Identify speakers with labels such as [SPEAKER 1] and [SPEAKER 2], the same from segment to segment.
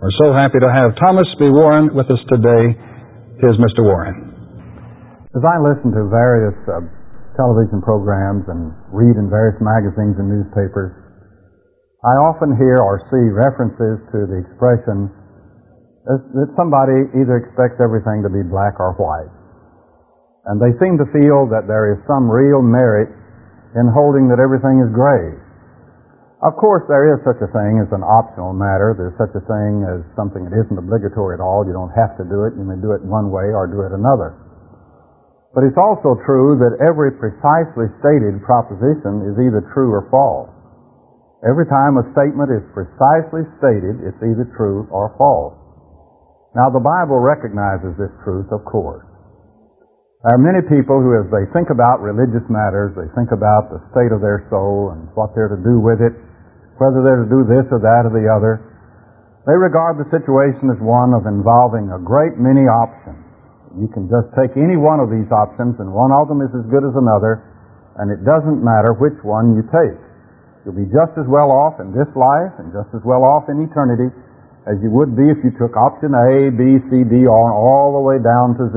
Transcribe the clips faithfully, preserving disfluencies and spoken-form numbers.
[SPEAKER 1] We're so happy to have Thomas B. Warren with us today. Here's Mister Warren.
[SPEAKER 2] As I listen to various uh, television programs and read in various magazines and newspapers, I often hear or see references to the expression that somebody either expects everything to be black or white. And they seem to feel that there is some real merit in holding that everything is gray. Of course, there is such a thing as an optional matter. There's such a thing as something that isn't obligatory at all. You don't have to do it. You may do it one way or do it another. But it's also true that every precisely stated proposition is either true or false. Every time a statement is precisely stated, it's either true or false. Now, the Bible recognizes this truth, of course. There are many people who, as they think about religious matters, they think about the state of their soul and what they're to do with it, whether they're to do this or that or the other. They regard the situation as one of involving a great many options. You can just take any one of these options, and one of them is as good as another, and it doesn't matter which one you take. You'll be just as well off in this life and just as well off in eternity as you would be if you took option A, B, C, D, on all the way down to Z.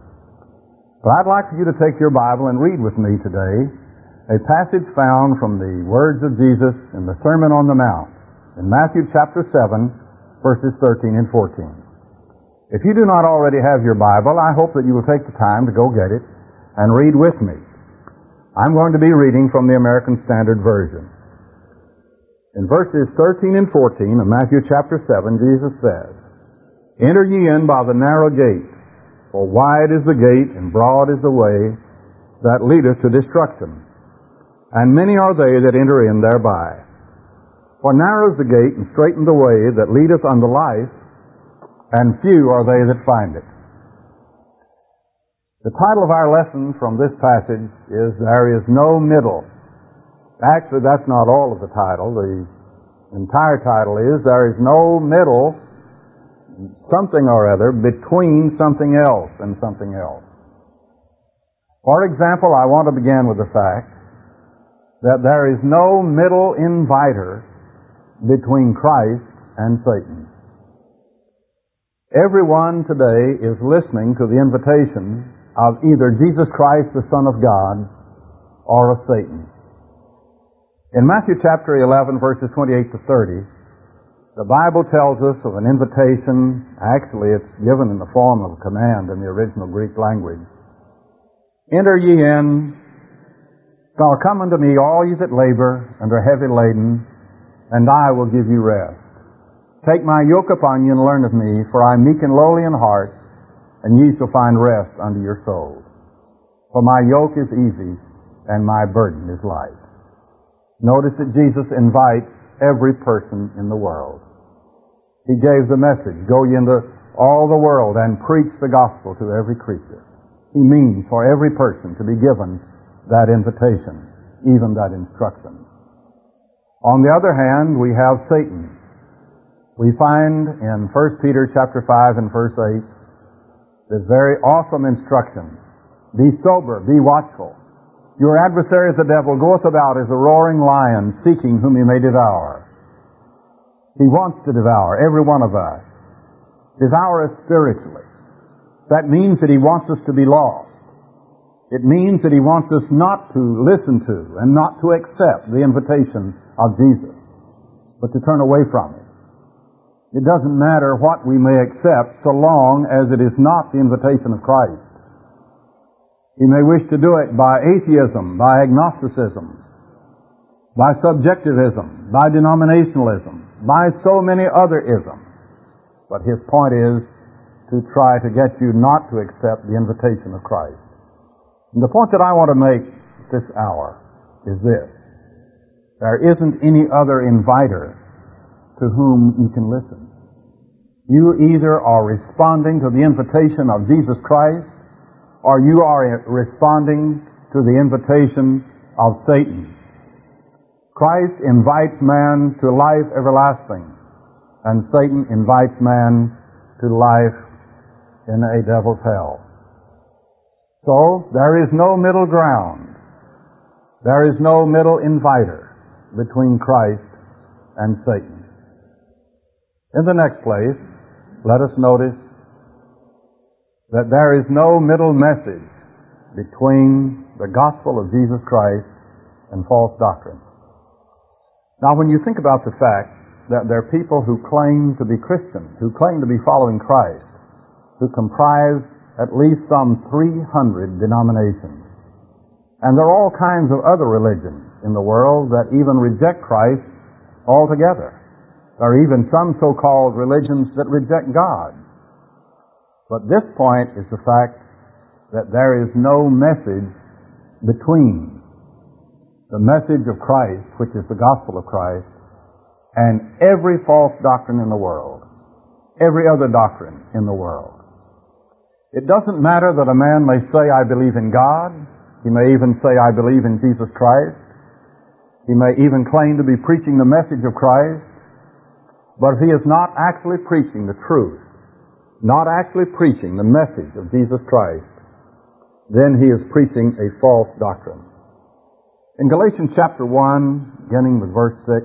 [SPEAKER 2] But I'd like for you to take your Bible and read with me today a passage found from the words of Jesus in the Sermon on the Mount in Matthew chapter seven, verses thirteen and fourteen. If you do not already have your Bible, I hope that you will take the time to go get it and read with me. I'm going to be reading from the American Standard Version. In verses thirteen and fourteen of Matthew chapter seven, Jesus says, "Enter ye in by the narrow gate, for wide is the gate and broad is the way that leadeth to destruction, and many are they that enter in thereby. For narrow is the gate and straiten the way that leadeth unto life, and few are they that find it." The title of our lesson from this passage is "There is no middle." Actually, that's not all of the title. The entire title is "There is no middle, something or other, between something else and something else." For example, I want to begin with the fact that there is no middle inviter between Christ and Satan. Everyone today is listening to the invitation of either Jesus Christ, the Son of God, or of Satan. In Matthew chapter eleven, verses twenty-eight to thirty, the Bible tells us of an invitation. Actually, it's given in the form of a command in the original Greek language. "Enter ye in, now come unto me, all ye that labor and are heavy laden, and I will give you rest. Take my yoke upon you and learn of me, for I am meek and lowly in heart, and ye shall find rest unto your souls. For my yoke is easy, and my burden is light." Notice that Jesus invites every person in the world. He gave the message, "Go ye into all the world and preach the gospel to every creature." He means for every person to be given that invitation, even that instruction. On the other hand, we have Satan. We find in First Peter chapter five and verse eight this very awesome instruction: "Be sober, be watchful. Your adversary the devil goeth about as a roaring lion, seeking whom he may devour." He wants to devour every one of us. Devour us spiritually. That means that he wants us to be lost. It means that he wants us not to listen to and not to accept the invitation of Jesus, but to turn away from it. It doesn't matter what we may accept so long as it is not the invitation of Christ. He may wish to do it by atheism, by agnosticism, by subjectivism, by denominationalism, by so many other isms. But his point is to try to get you not to accept the invitation of Christ. And the point that I want to make this hour is this: there isn't any other inviter to whom you can listen. You either are responding to the invitation of Jesus Christ, or you are responding to the invitation of Satan. Christ invites man to life everlasting, and Satan invites man to life in a devil's hell. So, there is no middle ground. There is no middle inviter between Christ and Satan. In the next place, let us notice that there is no middle message between the gospel of Jesus Christ and false doctrine. Now, when you think about the fact that there are people who claim to be Christians, who claim to be following Christ, who comprise at least some three hundred denominations, and there are all kinds of other religions in the world that even reject Christ altogether. There are even some so-called religions that reject God. But this point is the fact that there is no message between the message of Christ, which is the gospel of Christ, and every false doctrine in the world, every other doctrine in the world. It doesn't matter that a man may say, I believe in God. He may even say, I believe in Jesus Christ. He may even claim to be preaching the message of Christ. But if he is not actually preaching the truth, not actually preaching the message of Jesus Christ, then he is preaching a false doctrine. In Galatians chapter one, beginning with verse six,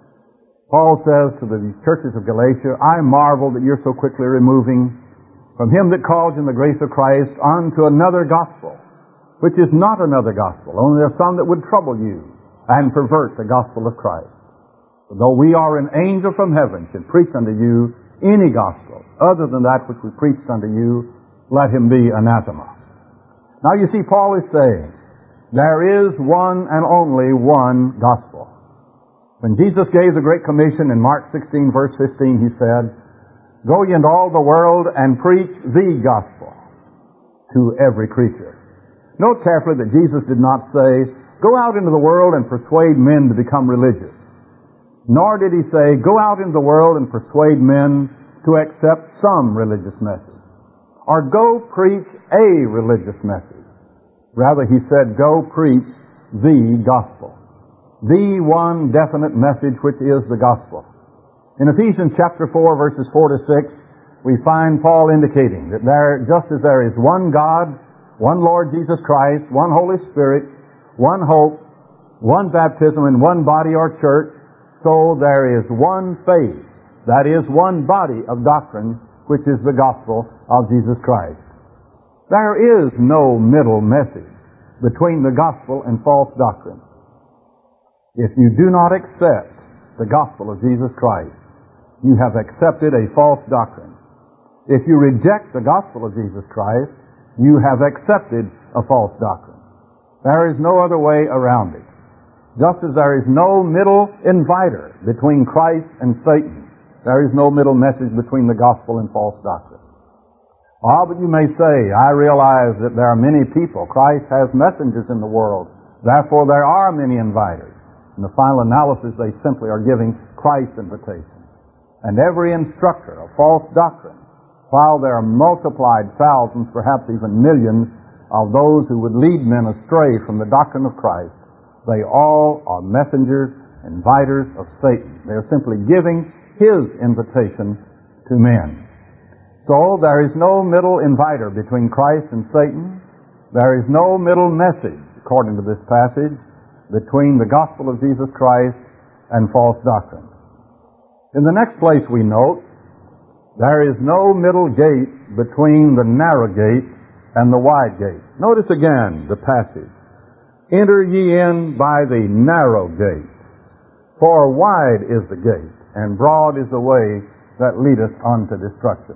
[SPEAKER 2] Paul says to the churches of Galatia, I marvel that you're so quickly removing from him that calls in the grace of Christ unto another gospel, which is not another gospel, only there are some that would trouble you and pervert the gospel of Christ. For though we are an angel from heaven should preach unto you any gospel other than that which we preached unto you, let him be anathema. Now you see, Paul is saying, there is one and only one gospel. When Jesus gave the Great Commission in Mark sixteen, verse fifteen, he said, Go ye into all the world and preach the gospel to every creature. Note carefully that Jesus did not say, Go out into the world and persuade men to become religious. Nor did he say, Go out into the world and persuade men to accept some religious message. Or go preach a religious message. Rather, he said, Go preach the gospel. The one definite message which is the gospel. In Ephesians chapter four, verses four to six, we find Paul indicating that there, just as there is one God, one Lord Jesus Christ, one Holy Spirit, one hope, one baptism, and one body or church, so there is one faith, that is one body of doctrine, which is the gospel of Jesus Christ. There is no middle message between the gospel and false doctrine. If you do not accept the gospel of Jesus Christ, you have accepted a false doctrine. If you reject the gospel of Jesus Christ, you have accepted a false doctrine. There is no other way around it. Just as there is no middle inviter between Christ and Satan, there is no middle message between the gospel and false doctrine. Ah, but you may say, I realize that there are many people. Christ has messengers in the world. Therefore, there are many inviters. In the final analysis, they simply are giving Christ's invitation. And every instructor of false doctrine, while there are multiplied thousands, perhaps even millions, of those who would lead men astray from the doctrine of Christ, they all are messengers, inviters of Satan. They are simply giving his invitation to men. So there is no middle inviter between Christ and Satan. There is no middle message, according to this passage, between the gospel of Jesus Christ and false doctrine. In the next place we note, there is no middle gate between the narrow gate and the wide gate. Notice again the passage. Enter ye in by the narrow gate, for wide is the gate, and broad is the way that leadeth unto destruction.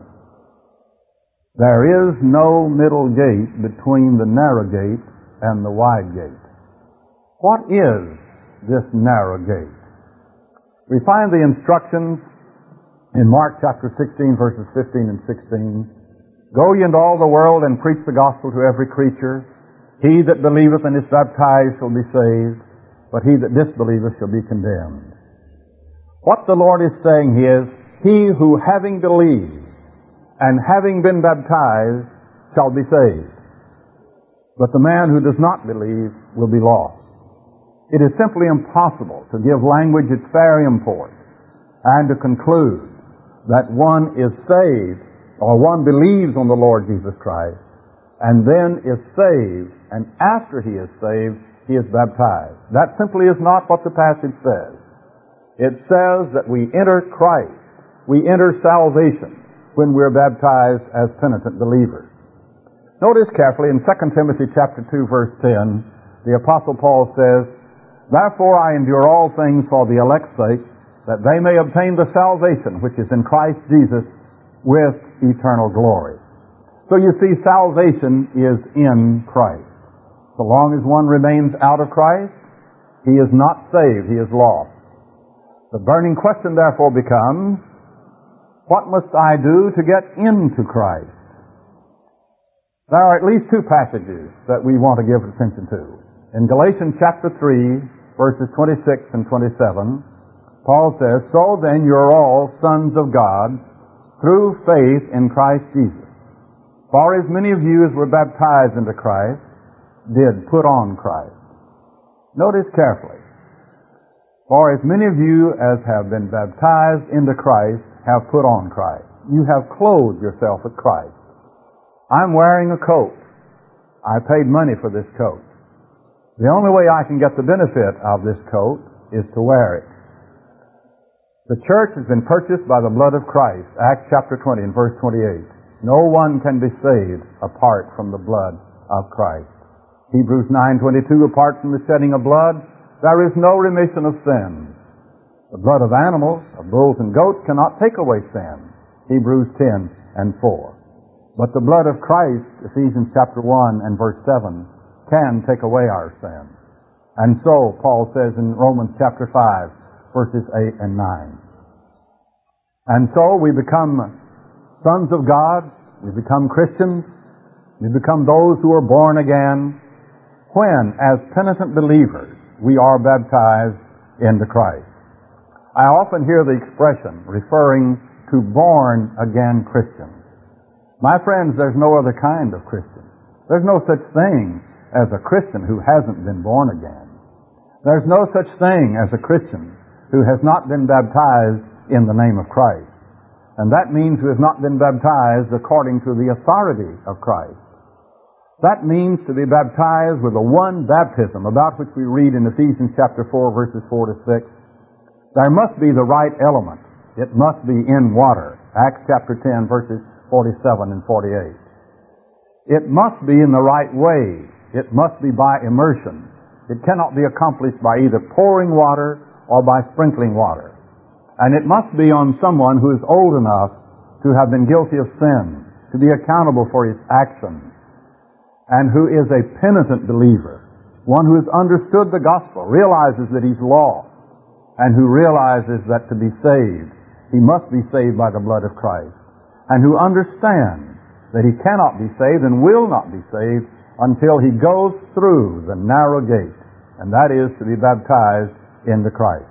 [SPEAKER 2] There is no middle gate between the narrow gate and the wide gate. What is this narrow gate? We find the instructions in Mark chapter sixteen, verses fifteen and sixteen. Go ye into all the world and preach the gospel to every creature. He that believeth and is baptized shall be saved, but he that disbelieveth shall be condemned. What the Lord is saying is, he who having believed and having been baptized shall be saved. But the man who does not believe will be lost. It is simply impossible to give language its fair import and to conclude that one is saved or one believes on the Lord Jesus Christ and then is saved, and after he is saved, he is baptized. That simply is not what the passage says. It says that we enter Christ we enter salvation when we're baptized as penitent believers. Notice carefully in Second Timothy chapter two, verse ten, the Apostle Paul says, "Therefore I endure all things for the elect's sake, that they may obtain the salvation which is in Christ Jesus with eternal glory." So you see, salvation is in Christ. So long as one remains out of Christ, he is not saved, he is lost. The burning question therefore becomes, what must I do to get into Christ? There are at least two passages that we want to give attention to. In Galatians chapter three, verses twenty-six and twenty-seven, Paul says, "So then you're all sons of God through faith in Christ Jesus. For as many of you as were baptized into Christ did put on Christ." Notice carefully. "For as many of you as have been baptized into Christ have put on Christ." You have clothed yourself with Christ. I'm wearing a coat. I paid money for this coat. The only way I can get the benefit of this coat is to wear it. The church has been purchased by the blood of Christ. Acts chapter twenty and verse twenty-eight. No one can be saved apart from the blood of Christ. Hebrews nine twenty-two, apart from the shedding of blood, there is no remission of sins. The blood of animals, of bulls and goats, cannot take away sin. Hebrews ten and four. But the blood of Christ, Ephesians chapter one and verse seven, can take away our sin. And so, Paul says in Romans chapter five, verses eight and nine. And so we become sons of God, we become Christians, we become those who are born again, when, as penitent believers, we are baptized into Christ. I often hear the expression referring to born-again Christians. My friends, there's no other kind of Christian. There's no such thing as a Christian who hasn't been born again. There's no such thing as a Christian who has not been baptized in the name of Christ. And that means who has not been baptized according to the authority of Christ. That means to be baptized with the one baptism about which we read in Ephesians chapter four, verses four to six. There must be the right element. It must be in water. Acts chapter ten, verses forty-seven and forty-eight. It must be in the right way. It must be by immersion. It cannot be accomplished by either pouring water or by sprinkling water. And it must be on someone who is old enough to have been guilty of sin, to be accountable for his actions, and who is a penitent believer, one who has understood the gospel, realizes that he's lost, and who realizes that to be saved, he must be saved by the blood of Christ, and who understands that he cannot be saved and will not be saved until he goes through the narrow gate, and that is to be baptized into Christ.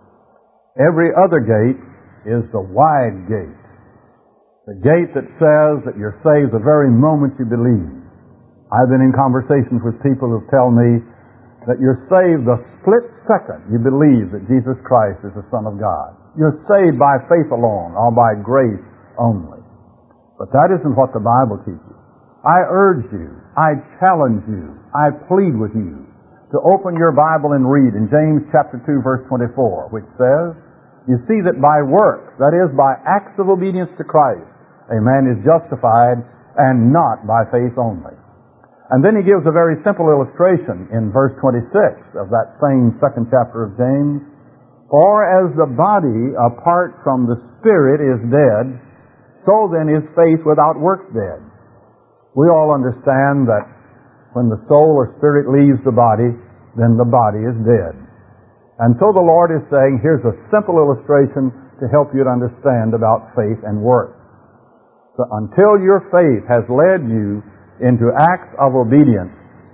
[SPEAKER 2] Every other gate is the wide gate, the gate that says that you're saved the very moment you believe. I've been in conversations with people who tell me that you're saved the split second you believe that Jesus Christ is the Son of God. You're saved by faith alone or by grace only. But that isn't what the Bible teaches. I urge you, I challenge you, I plead with you to open your Bible and read in James chapter two, verse twenty-four, which says, "You see that by works, that is, by acts of obedience to Christ, a man is justified, and not by faith only." And then he gives a very simple illustration in verse twenty-six of that same second chapter of James. "For as the body apart from the spirit is dead, so then is faith without works dead." We all understand that when the soul or spirit leaves the body, then the body is dead. And so the Lord is saying, here's a simple illustration to help you to understand about faith and works. So until your faith has led you into acts of obedience,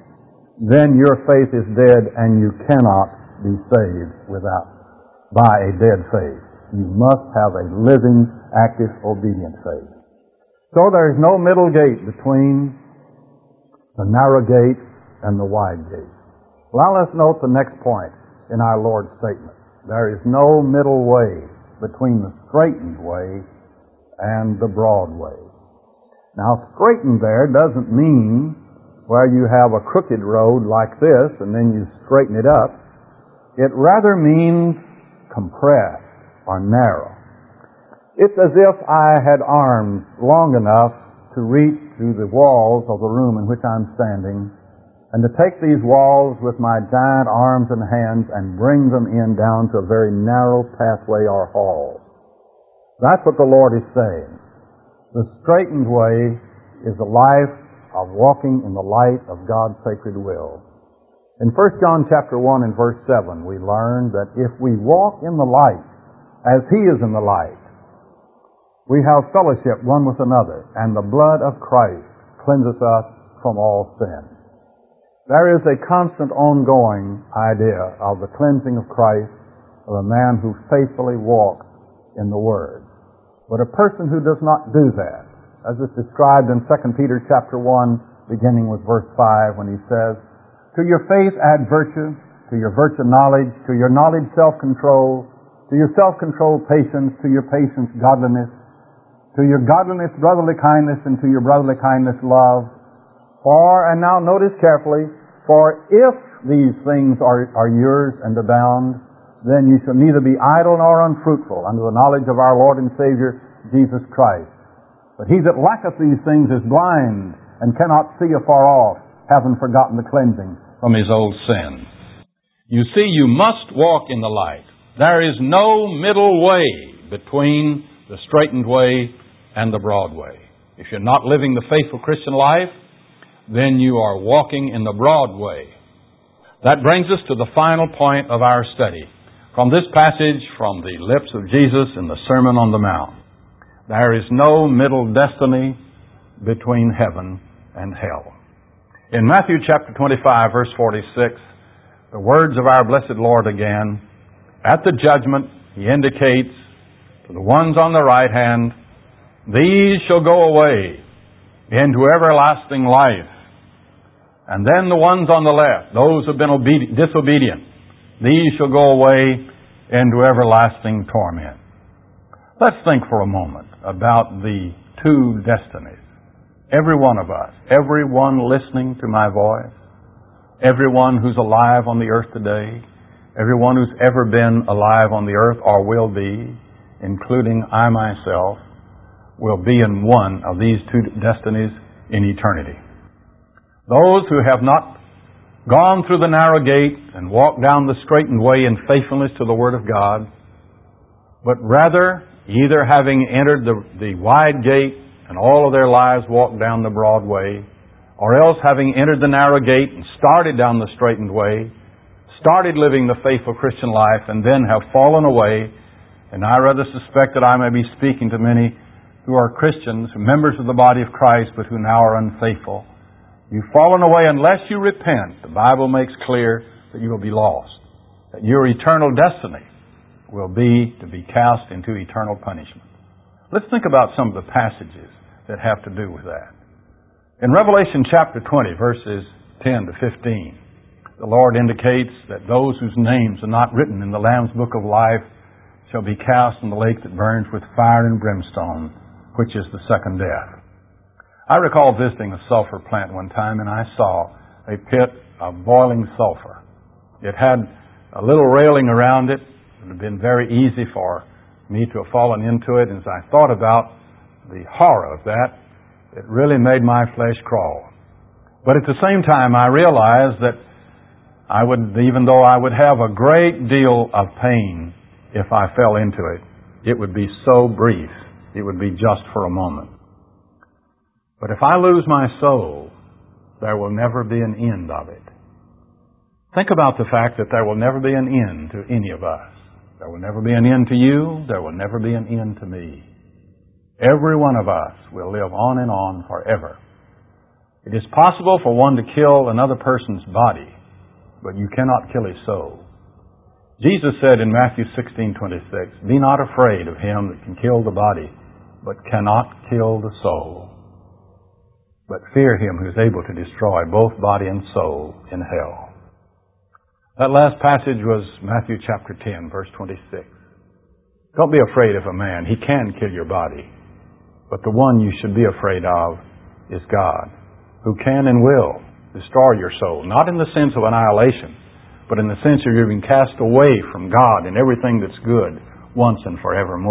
[SPEAKER 2] then your faith is dead and you cannot be saved without, by a dead faith. You must have a living, active, obedient faith. So there is no middle gate between the narrow gate and the wide gate. Well, let's note the next point in our Lord's statement. There is no middle way between the straightened way and the broad way. Now, straightened there doesn't mean where you have a crooked road like this and then you straighten it up. It rather means compressed or narrow. It's as if I had arms long enough to reach through the walls of the room in which I'm standing and to take these walls with my giant arms and hands and bring them in down to a very narrow pathway or hall. That's what the Lord is saying. The straightened way is the life of walking in the light of God's sacred will. In First John chapter one and verse seven, we learn that if we walk in the light as He is in the light, we have fellowship one with another, and the blood of Christ cleanses us from all sin. There is a constant ongoing idea of the cleansing of Christ of a man who faithfully walks in the Word. But a person who does not do that, as is described in Second Peter chapter one, beginning with verse five, when he says, "To your faith add virtue, to your virtue knowledge, to your knowledge self-control, to your self-control patience, to your patience godliness, to your godliness brotherly kindness, and to your brotherly kindness love. For," and now notice carefully, "for if these things are, are yours and abound, then you shall neither be idle nor unfruitful unto the knowledge of our Lord and Savior, Jesus Christ. But he that lacketh these things is blind, and cannot see afar off, having forgotten the cleansing from his old sin." You see, you must walk in the light. There is no middle way between the straightened way and the broad way. If you're not living the faithful Christian life, then you are walking in the broad way. That brings us to the final point of our study. From this passage from the lips of Jesus in the Sermon on the Mount, there is no middle destiny between heaven and hell. In Matthew chapter twenty-five, verse forty-six, the words of our blessed Lord again, at the judgment, He indicates to the ones on the right hand, "These shall go away into everlasting life." And then the ones on the left, those who have been obedient, disobedient, "These shall go away into everlasting torment." Let's think for a moment about the two destinies. Every one of us, everyone listening to my voice, everyone who's alive on the earth today, everyone who's ever been alive on the earth or will be, including I myself, will be in one of these two destinies in eternity. Those who have not gone through the narrow gate and walked down the straightened way in faithfulness to the Word of God, but rather either having entered the, the wide gate and all of their lives walked down the broad way, or else having entered the narrow gate and started down the straightened way, started living the faithful Christian life, and then have fallen away. And I rather suspect that I may be speaking to many who are Christians, members of the body of Christ, but who now are unfaithful. You've fallen away unless you repent. The Bible makes clear that you will be lost, that your eternal destiny will be to be cast into eternal punishment. Let's think about some of the passages that have to do with that. In Revelation chapter twenty, verses ten to fifteen, the Lord indicates that those whose names are not written in the Lamb's book of life shall be cast in the lake that burns with fire and brimstone, which is the second death. I recall visiting a sulfur plant one time, and I saw a pit of boiling sulfur. It had a little railing around it. It would have been very easy for me to have fallen into it. And as I thought about the horror of that, it really made my flesh crawl. But at the same time, I realized that I would, even though I would have a great deal of pain if I fell into it, it would be so brief. It would be just for a moment. But if I lose my soul, there will never be an end of it. Think about the fact that there will never be an end to any of us. There will never be an end to you. There will never be an end to me. Every one of us will live on and on forever. It is possible for one to kill another person's body, but you cannot kill his soul. Jesus said in Matthew sixteen twenty-six, "Be not afraid of him that can kill the body, but cannot kill the soul. But fear him who is able to destroy both body and soul in hell." That last passage was Matthew chapter ten, verse twenty-six. Don't be afraid of a man. He can kill your body. But the one you should be afraid of is God, who can and will destroy your soul, not in the sense of annihilation, but in the sense of you're being cast away from God and everything that's good once and forevermore.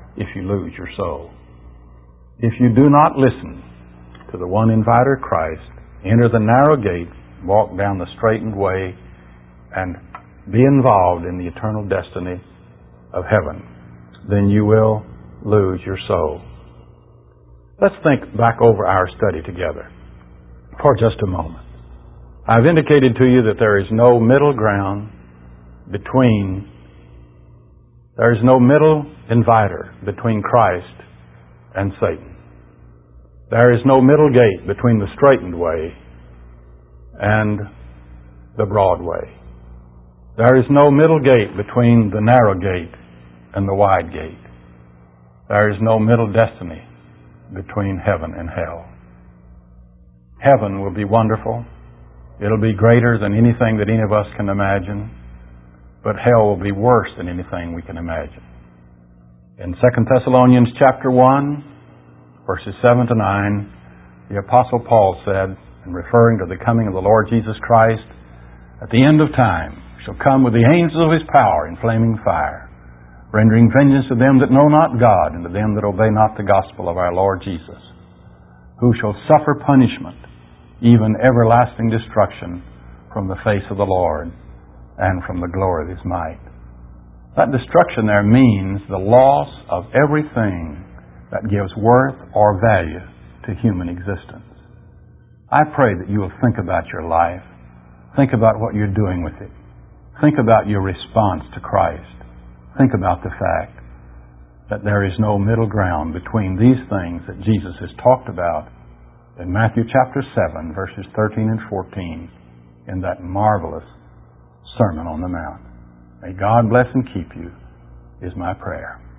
[SPEAKER 2] if you lose your soul. If you do not listen to the one inviter, Christ, enter the narrow gate, walk down the straitened way, and be involved in the eternal destiny of heaven, then you will lose your soul. Let's think back over our study together for just a moment. I've indicated to you that there is no middle ground between, there is no middle inviter between Christ and Satan. There is no middle gate between the straightened way and the broad way. There is no middle gate between the narrow gate and the wide gate. There is no middle destiny between heaven and hell. Heaven will be wonderful. It'll be greater than anything that any of us can imagine. But hell will be worse than anything we can imagine. In Second Thessalonians chapter one, verses seven to nine, the Apostle Paul said, in referring to the coming of the Lord Jesus Christ, at the end of time shall come with the angels of His power in flaming fire, rendering vengeance to them that know not God, and to them that obey not the gospel of our Lord Jesus, who shall suffer punishment, even everlasting destruction, from the face of the Lord and from the glory of His might. That destruction there means the loss of everything that gives worth or value to human existence. I pray that you will think about your life. Think about what you're doing with it. Think about your response to Christ. Think about the fact that there is no middle ground between these things that Jesus has talked about in Matthew chapter seven, verses thirteen and fourteen, in that marvelous Sermon on the Mount. May God bless and keep you, is my prayer.